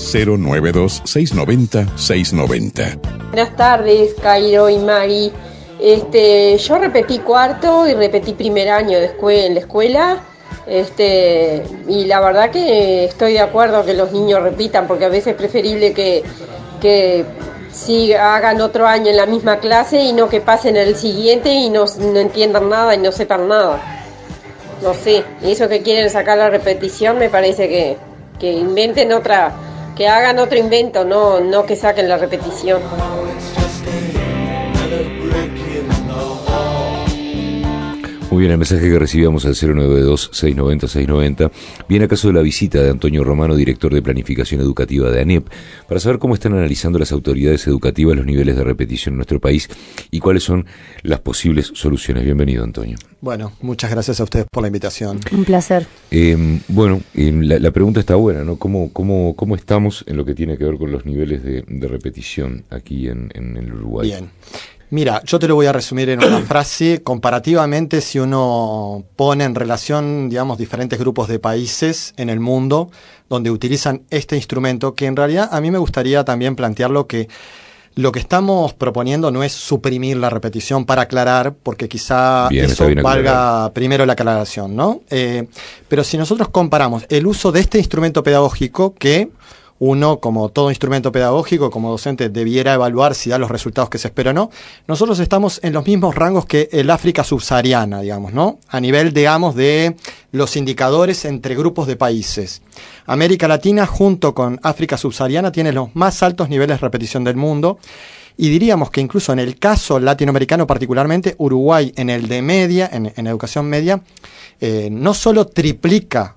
092-690-690. Buenas tardes, Cairo y Mari. Yo repetí cuarto y repetí primer año en la escuela. Y la verdad que estoy de acuerdo que los niños repitan, porque a veces es preferible que sí hagan otro año en la misma clase y no que pasen al siguiente y no entiendan nada y no sepan nada. No sé, eso que quieren sacar la repetición, me parece que inventen otra, que hagan otro invento, no que saquen la repetición. Muy bien, el mensaje que recibíamos al 092-690-690 viene a caso de la visita de Antonio Romano, director de Planificación Educativa de ANEP, para saber cómo están analizando las autoridades educativas los niveles de repetición en nuestro país y cuáles son las posibles soluciones. Bienvenido, Antonio. Bueno, muchas gracias a ustedes por la invitación. Un placer. La pregunta está buena, ¿no? ¿Cómo estamos en lo que tiene que ver con los niveles de repetición aquí en el Uruguay? Bien. Mira, yo te lo voy a resumir en una frase. Comparativamente, si uno pone en relación, digamos, diferentes grupos de países en el mundo donde utilizan este instrumento, que en realidad a mí me gustaría también plantearlo que lo que estamos proponiendo no es suprimir la repetición, para aclarar, porque quizá eso valga primero la aclaración, ¿no? Pero si nosotros comparamos el uso de este instrumento pedagógico, que uno, como todo instrumento pedagógico, como docente, debiera evaluar si da los resultados que se espera o no, nosotros estamos en los mismos rangos que el África subsahariana, digamos, ¿no? A nivel, digamos, de los indicadores entre grupos de países. América Latina, junto con África subsahariana, tiene los más altos niveles de repetición del mundo. Y diríamos que incluso en el caso latinoamericano particularmente, Uruguay en el de media, en educación media, no solo triplica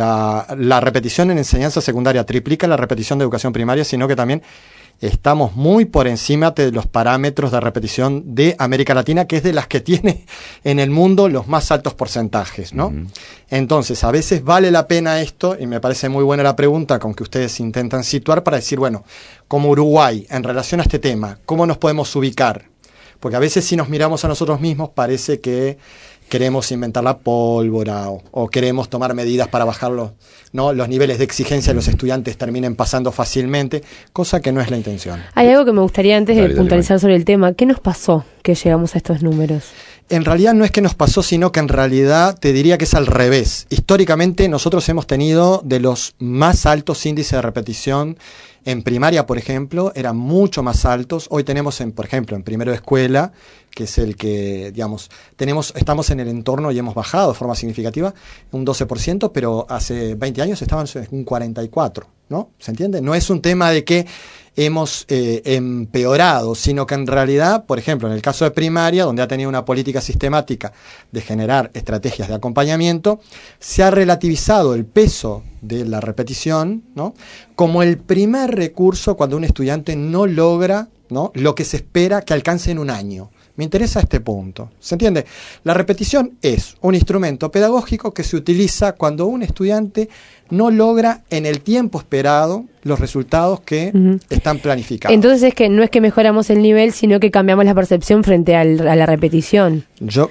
la repetición en enseñanza secundaria, triplica la repetición de educación primaria, sino que también estamos muy por encima de los parámetros de repetición de América Latina, que es de las que tiene en el mundo los más altos porcentajes, ¿no? Uh-huh. Entonces, a veces vale la pena esto, y me parece muy buena la pregunta con que ustedes intentan situar, para decir, bueno, como Uruguay, en relación a este tema, ¿cómo nos podemos ubicar? Porque a veces si nos miramos a nosotros mismos parece que queremos inventar la pólvora o queremos tomar medidas para bajar los niveles de exigencia de los estudiantes terminen pasando fácilmente, cosa que no es la intención. Hay algo que me gustaría antes de puntualizar sobre el tema. ¿Qué nos pasó que llegamos a estos números? En realidad no es que nos pasó, sino que en realidad te diría que es al revés. Históricamente nosotros hemos tenido de los más altos índices de repetición. En primaria, por ejemplo, eran mucho más altos. Hoy tenemos, por ejemplo, en primero de escuela, que es el que, digamos, estamos en el entorno y hemos bajado de forma significativa, un 12%, pero hace 20 años estaban en un 44%, ¿no? ¿Se entiende? No es un tema de que hemos empeorado, sino que en realidad, por ejemplo, en el caso de primaria, donde ha tenido una política sistemática de generar estrategias de acompañamiento, se ha relativizado el peso de la repetición, ¿no?, como el primer recurso cuando un estudiante no logra, ¿no?, lo que se espera que alcance en un año. Me interesa este punto. ¿Se entiende? La repetición es un instrumento pedagógico que se utiliza cuando un estudiante no logra en el tiempo esperado los resultados que están planificados. Entonces es que no es que mejoramos el nivel, sino que cambiamos la percepción frente a la repetición.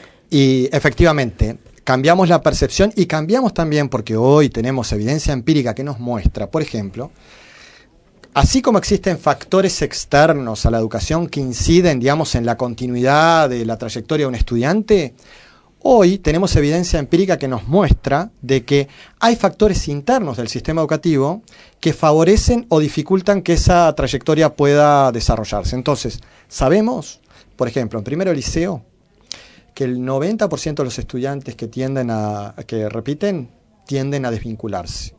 Y efectivamente, cambiamos la percepción y cambiamos también porque hoy tenemos evidencia empírica que nos muestra, por ejemplo, así como existen factores externos a la educación que inciden, digamos, en la continuidad de la trayectoria de un estudiante, hoy tenemos evidencia empírica que nos muestra de que hay factores internos del sistema educativo que favorecen o dificultan que esa trayectoria pueda desarrollarse. Entonces, sabemos, por ejemplo, en primero liceo, que el 90% de los estudiantes que repiten tienden a desvincularse.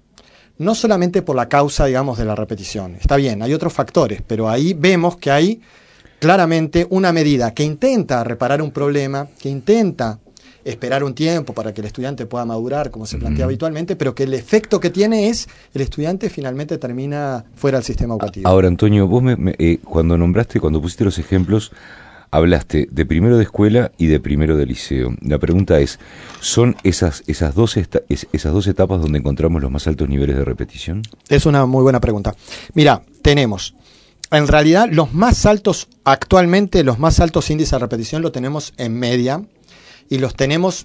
No solamente por la causa, digamos, de la repetición. Está bien, hay otros factores, pero ahí vemos que hay claramente una medida que intenta reparar un problema, que intenta esperar un tiempo para que el estudiante pueda madurar, como se plantea habitualmente, pero que el efecto que tiene es el estudiante finalmente termina fuera del sistema educativo. Ahora, Antonio, vos cuando pusiste los ejemplos, hablaste de primero de escuela y de primero de liceo. La pregunta es, ¿son esas dos etapas donde encontramos los más altos niveles de repetición? Es una muy buena pregunta. Mira, tenemos, en realidad, actualmente los más altos índices de repetición los tenemos en media y los tenemos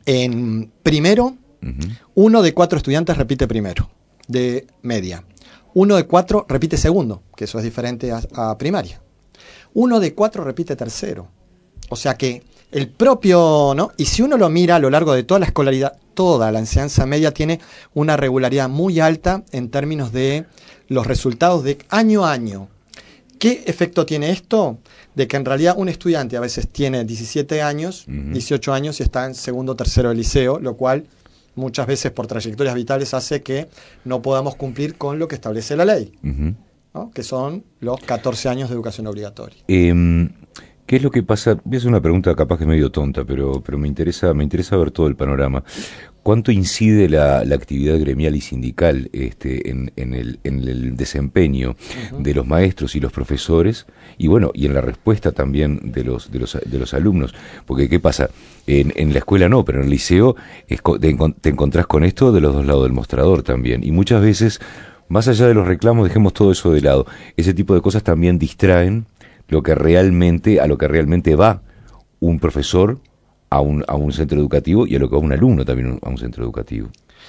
en primero. 1 de 4 estudiantes repite primero, de media. 1 de 4 repite segundo, que eso es diferente a primaria. 1 de 4 repite tercero. O sea que el propio, ¿no? Y si uno lo mira a lo largo de toda la escolaridad, toda la enseñanza media tiene una regularidad muy alta en términos de los resultados de año a año. ¿Qué efecto tiene esto? De que en realidad un estudiante a veces tiene 17 años, 18 años y está en segundo o tercero de liceo, lo cual muchas veces por trayectorias vitales hace que no podamos cumplir con lo que establece la ley, ¿no? Que son los 14 años de educación obligatoria. ¿Qué es lo que pasa? Voy a hacer una pregunta capaz que medio tonta, pero me interesa ver todo el panorama. ¿Cuánto incide la actividad gremial y sindical en el desempeño de los maestros y los profesores y bueno, y en la respuesta también de los alumnos? Porque ¿qué pasa? En la escuela no, pero en el liceo te encontrás con esto de los dos lados del mostrador también. Y muchas veces, más allá de los reclamos, dejemos todo eso de lado. Ese tipo de cosas también distraen a lo que realmente va un profesor a un centro educativo y a lo que va un alumno también a un centro educativo.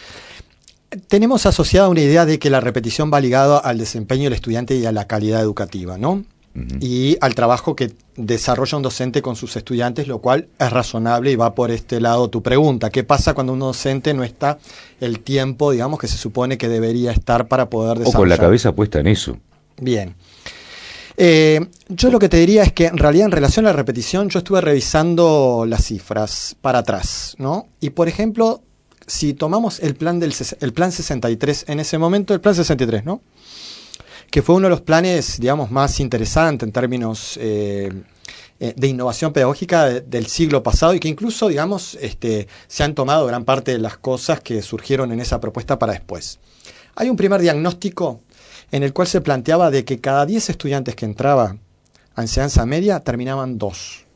Tenemos asociada una idea de que la repetición va ligada al desempeño del estudiante y a la calidad educativa, ¿no? Y al trabajo que desarrolla un docente con sus estudiantes, lo cual es razonable y va por este lado tu pregunta. ¿Qué pasa cuando un docente no está el tiempo, digamos, que se supone que debería estar para poder desarrollar? O con la cabeza puesta en eso. Bien. Yo lo que te diría es que en realidad en relación a la repetición yo estuve revisando las cifras para atrás, ¿no? Y por ejemplo, si tomamos el plan 63 en ese momento, el plan 63, ¿no? Que fue uno de los planes, digamos, más interesantes en términos de innovación pedagógica del siglo pasado y que incluso, digamos, se han tomado gran parte de las cosas que surgieron en esa propuesta para después. Hay un primer diagnóstico en el cual se planteaba de que cada 10 estudiantes que entraban a enseñanza media terminaban 2.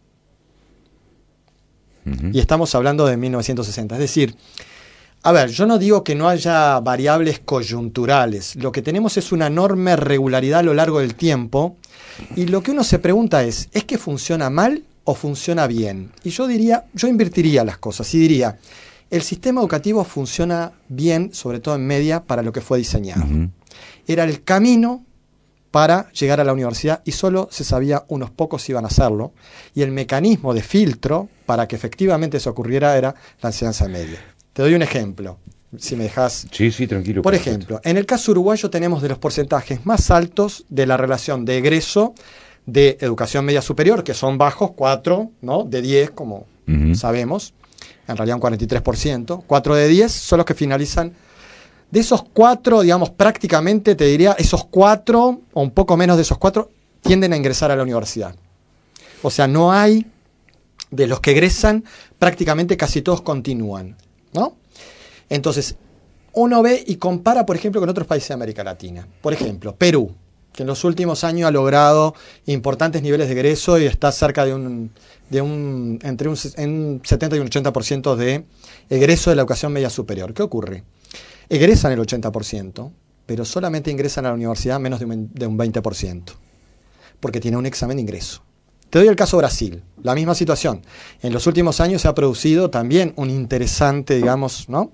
Y estamos hablando de 1960. Es decir, a ver, yo no digo que no haya variables coyunturales. Lo que tenemos es una enorme regularidad a lo largo del tiempo. Y lo que uno se pregunta es que funciona mal o funciona bien? Y yo invertiría las cosas y diría, el sistema educativo funciona bien, sobre todo en media, para lo que fue diseñado. Era el camino para llegar a la universidad y solo se sabía unos pocos iban a hacerlo. Y el mecanismo de filtro para que efectivamente eso ocurriera era la enseñanza media. Te doy un ejemplo, si me dejas. Sí, tranquilo. Por ejemplo, en el caso uruguayo tenemos de los porcentajes más altos de la relación de egreso de educación media superior, que son bajos, 4, ¿no? De 10, como sabemos, en realidad un 43%. 4 de 10 son los que finalizan. De esos 4, digamos, prácticamente te diría, esos 4, o un poco menos de esos 4, tienden a ingresar a la universidad. O sea, no hay, de los que egresan, prácticamente casi todos continúan, ¿no? Entonces, uno ve y compara, por ejemplo, con otros países de América Latina. Por ejemplo, Perú, que en los últimos años ha logrado importantes niveles de egreso y está cerca de entre un 70 y un 80% de egreso de la educación media superior. ¿Qué ocurre? Egresan el 80%, pero solamente ingresan a la universidad menos de un 20%, porque tiene un examen de ingreso. Te doy el caso de Brasil, la misma situación. En los últimos años se ha producido también un interesante, digamos, ¿no?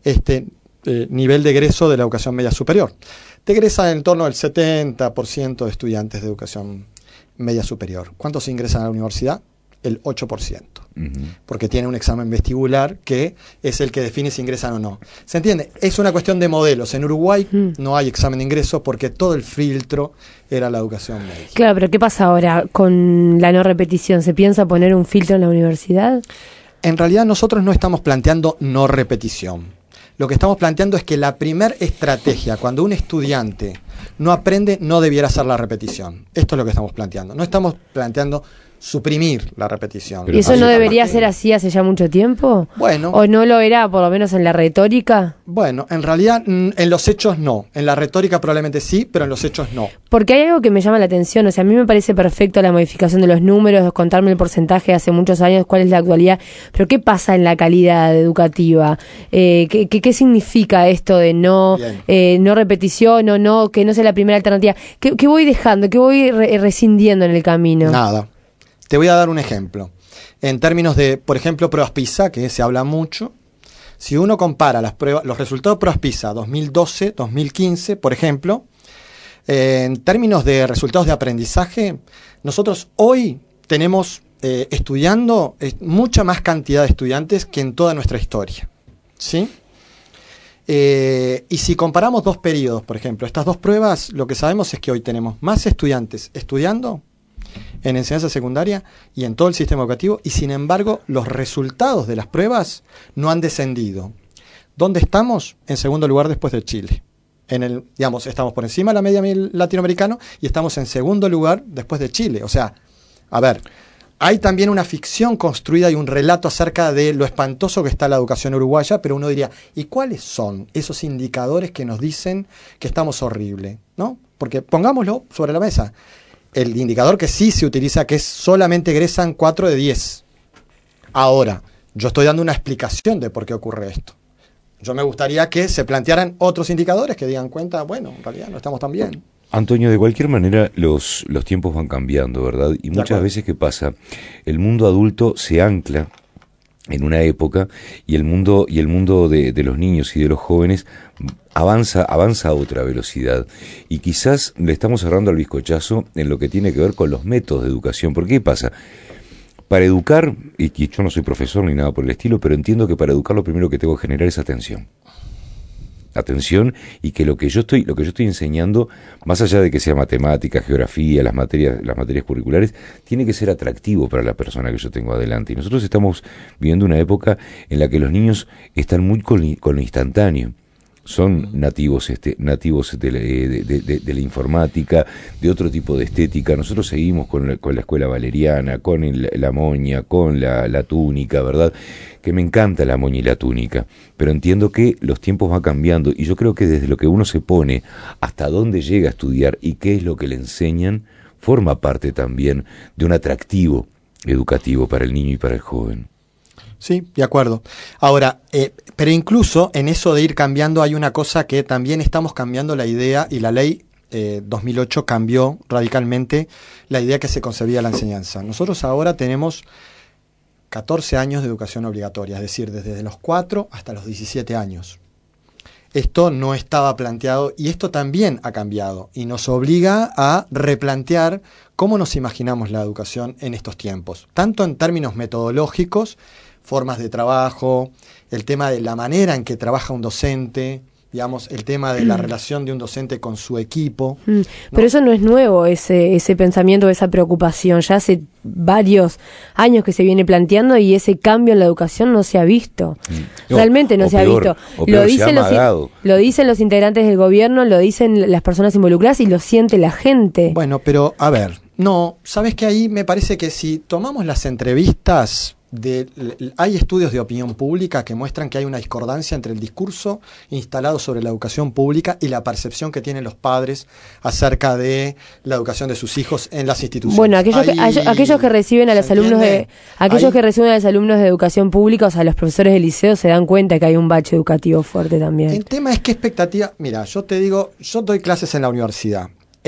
Nivel de egreso de la educación media superior. Te egresan en torno al 70% de estudiantes de educación media superior. ¿Cuántos ingresan a la universidad? El 8%. Porque tiene un examen vestibular que es el que define si ingresan o no. ¿Se entiende? Es una cuestión de modelos. En Uruguay no hay examen de ingreso porque todo el filtro era la educación media. Claro, pero ¿qué pasa ahora con la no repetición? ¿Se piensa poner un filtro en la universidad? En realidad nosotros no estamos planteando no repetición. Lo que estamos planteando es que la primer estrategia, cuando un estudiante no aprende, no debiera ser la repetición. Esto es lo que estamos planteando. No estamos planteando suprimir la repetición. ¿Y eso no debería ser así hace ya mucho tiempo? Bueno. ¿O no lo era, por lo menos en la retórica? Bueno, en realidad en los hechos no. En la retórica probablemente sí, pero en los hechos no. Porque hay algo que me llama la atención. O sea, a mí me parece perfecto la modificación de los números, contarme el porcentaje hace muchos años, cuál es la actualidad. Pero ¿qué pasa en la calidad educativa? ¿Qué significa esto de no repetición o no, que no sea la primera alternativa? ¿Qué voy dejando? ¿Qué voy rescindiendo en el camino? Nada. Te voy a dar un ejemplo. En términos de, por ejemplo, pruebas PISA, que se habla mucho, Si uno compara las pruebas, los resultados pruebas PISA 2012, 2015, por ejemplo, en términos de resultados de aprendizaje, nosotros hoy tenemos estudiando mucha más cantidad de estudiantes que en toda nuestra historia, ¿sí? Y si comparamos dos periodos, por ejemplo, estas dos pruebas, lo que sabemos es que hoy tenemos más estudiantes estudiando en enseñanza secundaria y en todo el sistema educativo, y sin embargo los resultados de las pruebas no han descendido. ¿Dónde estamos? En segundo lugar después de Chile. Estamos por encima de la media latinoamericana y estamos en segundo lugar después de Chile. O sea, a ver, hay también una ficción construida y un relato acerca de lo espantoso que está la educación uruguaya, pero uno diría, ¿y cuáles son esos indicadores que nos dicen que estamos horrible? ¿No? Porque pongámoslo sobre la mesa. El indicador que sí se utiliza, que es solamente egresan 4 de 10. Ahora, yo estoy dando una explicación de por qué ocurre esto. Yo me gustaría que se plantearan otros indicadores que digan cuenta, bueno, en realidad no estamos tan bien. Antonio, de cualquier manera los tiempos van cambiando, ¿verdad? Y muchas veces, ¿qué pasa? El mundo adulto se ancla en una época y el mundo de los niños y de los jóvenes avanza a otra velocidad. Y quizás le estamos cerrando al bizcochazo en lo que tiene que ver con los métodos de educación. ¿Por qué pasa? Para educar, y yo no soy profesor ni nada por el estilo, pero entiendo que para educar lo primero que tengo que generar es atención. Atención, y que lo que yo estoy enseñando, más allá de que sea matemática, geografía, las materias curriculares, tiene que ser atractivo para la persona que yo tengo adelante. Y nosotros estamos viviendo una época en la que los niños están muy con lo instantáneo. Son nativos de la informática, de otro tipo de estética. Nosotros seguimos con la escuela valeriana, con la moña, con la túnica, ¿verdad? Que me encanta la moña y la túnica, pero entiendo que los tiempos van cambiando y yo creo que desde lo que uno se pone hasta dónde llega a estudiar y qué es lo que le enseñan, forma parte también de un atractivo educativo para el niño y para el joven. Sí, de acuerdo. Ahora, pero incluso en eso de ir cambiando hay una cosa que también estamos cambiando la idea, y la ley 2008 cambió radicalmente la idea que se concebía la enseñanza. Nosotros ahora tenemos 14 años de educación obligatoria, es decir, desde los 4 hasta los 17 años. Esto no estaba planteado y esto también ha cambiado y nos obliga a replantear cómo nos imaginamos la educación en estos tiempos, tanto en términos metodológicos, formas de trabajo, el tema de la manera en que trabaja un docente, digamos, el tema de la relación de un docente con su equipo. ¿No? Pero eso no es nuevo, ese pensamiento, esa preocupación. Ya hace varios años que se viene planteando y ese cambio en la educación no se ha visto. Realmente no se ha visto. Lo dicen los integrantes del gobierno, lo dicen las personas involucradas y lo siente la gente. Bueno, pero a ver, no, sabes que ahí me parece que si tomamos las entrevistas... hay estudios de opinión pública que muestran que hay una discordancia entre el discurso instalado sobre la educación pública y la percepción que tienen los padres acerca de la educación de sus hijos en las instituciones. Bueno, aquellos que reciben a los alumnos que reciben a los alumnos de educación pública, o sea, los profesores del liceo, se dan cuenta que hay un bache educativo fuerte también. El tema es qué expectativa. Mira, yo te digo, yo doy clases en la universidad.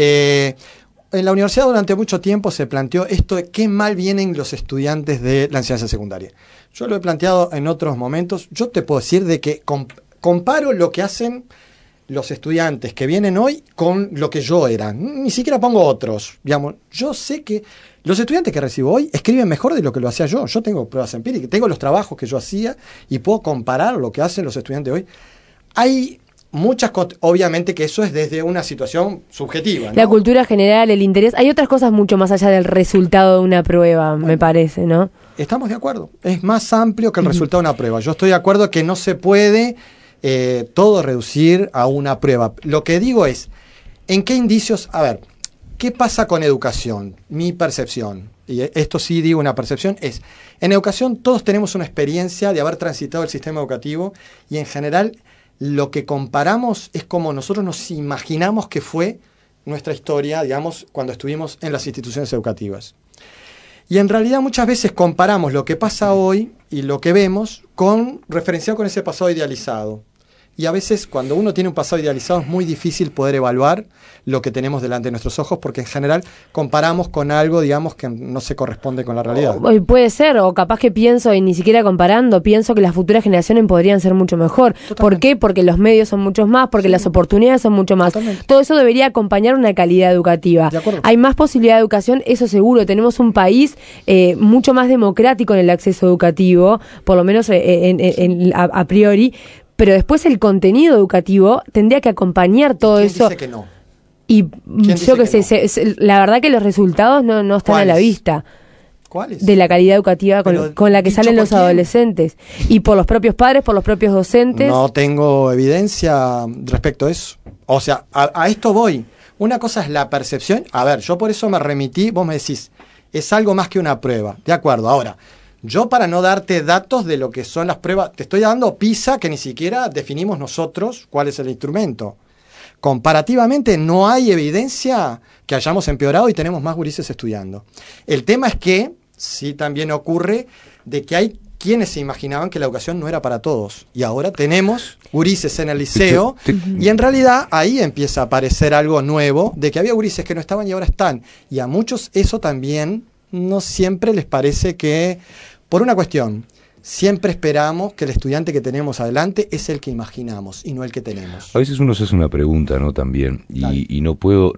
En la universidad durante mucho tiempo se planteó esto de qué mal vienen los estudiantes de la enseñanza secundaria. Yo lo he planteado en otros momentos. Yo te puedo decir de que comparo lo que hacen los estudiantes que vienen hoy con lo que yo era. Ni siquiera pongo otros. Digamos, yo sé que los estudiantes que recibo hoy escriben mejor de lo que lo hacía yo. Yo tengo pruebas empíricas, tengo los trabajos que yo hacía y puedo comparar lo que hacen los estudiantes hoy. Hay muchas cosas, obviamente que eso es desde una situación subjetiva, ¿no? La cultura general, el interés, hay otras cosas mucho más allá del resultado de una prueba, bueno, me parece, ¿no? Estamos de acuerdo, es más amplio que el resultado de una prueba. Yo estoy de acuerdo que no se puede todo reducir a una prueba. Lo que digo es, ¿en qué indicios? A ver, ¿qué pasa con educación? Mi percepción, y esto sí digo una percepción, es, en educación todos tenemos una experiencia de haber transitado el sistema educativo y en general lo que comparamos es como nosotros nos imaginamos que fue nuestra historia, digamos, cuando estuvimos en las instituciones educativas. Y en realidad muchas veces comparamos lo que pasa hoy y lo que vemos referenciado con ese pasado idealizado. Y a veces cuando uno tiene un pasado idealizado es muy difícil poder evaluar lo que tenemos delante de nuestros ojos, porque en general comparamos con algo, digamos, que no se corresponde con la realidad. Puede ser, o capaz que pienso, y ni siquiera comparando, pienso que las futuras generaciones podrían ser mucho mejor. Totalmente. ¿Por qué? Porque los medios son muchos más, porque las oportunidades son mucho más. Totalmente. Todo eso debería acompañar una calidad educativa. De acuerdo. Hay más posibilidad de educación, eso seguro. Tenemos un país mucho más democrático en el acceso educativo, por lo menos a priori, pero después el contenido educativo tendría que acompañar todo ¿Quién eso. dice que no? Y ¿Quién yo dice que que sé, la verdad que los resultados no están a la ¿Cuáles? vista ¿Cuáles? de la calidad educativa Pero, con la que ¿dicho salen por los quién? adolescentes. Y por los propios padres, por los propios docentes. No tengo evidencia respecto a eso. O sea, a esto voy. Una cosa es la percepción. A ver, yo por eso me remití, vos me decís, es algo más que una prueba. De acuerdo, ahora, yo para no darte datos de lo que son las pruebas, te estoy dando PISA que ni siquiera definimos nosotros cuál es el instrumento. Comparativamente no hay evidencia que hayamos empeorado y tenemos más gurises estudiando. El tema es que sí también ocurre de que hay quienes se imaginaban que la educación no era para todos. Y ahora tenemos gurises en el liceo y en realidad ahí empieza a aparecer algo nuevo, de que había gurises que no estaban y ahora están. Y a muchos eso también no siempre les parece que, por una cuestión, siempre esperamos que el estudiante que tenemos adelante es el que imaginamos y no el que tenemos. A veces uno se hace una pregunta, ¿no? También, Dale. y no puedo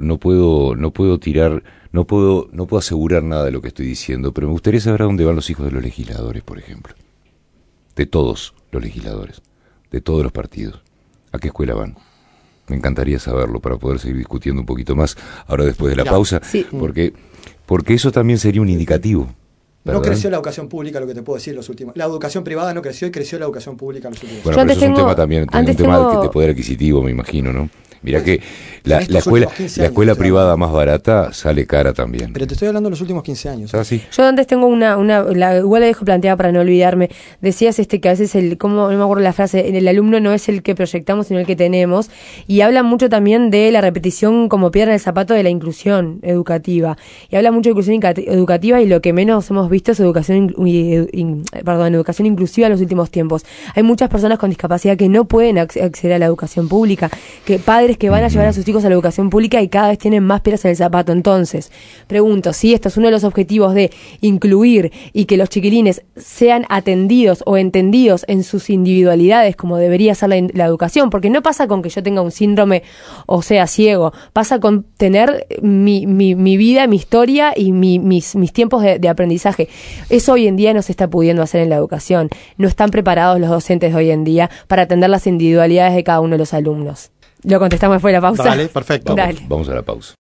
asegurar nada de lo que estoy diciendo, pero me gustaría saber a dónde van los hijos de los legisladores, por ejemplo. De todos los legisladores, de todos los partidos. ¿A qué escuela van? Me encantaría saberlo para poder seguir discutiendo un poquito más ahora después de la Mirá, pausa, sí. porque eso también sería un indicativo. No ¿verdad? creció la educación pública, lo que te puedo decir, los últimos. La educación privada no creció y creció la educación pública en los últimos Bueno, Yo pero antes eso es un tengo- tema también, un antes tema tengo- de poder adquisitivo, me imagino, ¿no? Mirá que En la estos escuela, últimos 15 la escuela años, privada claro. más barata sale cara también. Pero te estoy hablando de los últimos 15 años. ¿Ah, sí? Yo antes tengo igual la dejo planteada para no olvidarme. Decías que a veces no me acuerdo la frase, el alumno no es el que proyectamos, sino el que tenemos. Y habla mucho también de la repetición como piedra en el zapato de la inclusión educativa. Y habla mucho de inclusión educativa y lo que menos hemos visto es educación inclusiva en los últimos tiempos. Hay muchas personas con discapacidad que no pueden acceder a la educación pública, que padres que van a llevar a sus hijos a la educación pública y cada vez tienen más piedras en el zapato. Entonces, pregunto, si esto es uno de los objetivos de incluir y que los chiquilines sean atendidos o entendidos en sus individualidades como debería ser la educación, porque no pasa con que yo tenga un síndrome o sea ciego, pasa con tener mi vida, mi historia y mis tiempos de aprendizaje. Eso hoy en día no se está pudiendo hacer en la educación. No están preparados los docentes de hoy en día para atender las individualidades de cada uno de los alumnos. Lo contestamos después de la pausa. Dale, perfecto. Dale. Vamos a la pausa.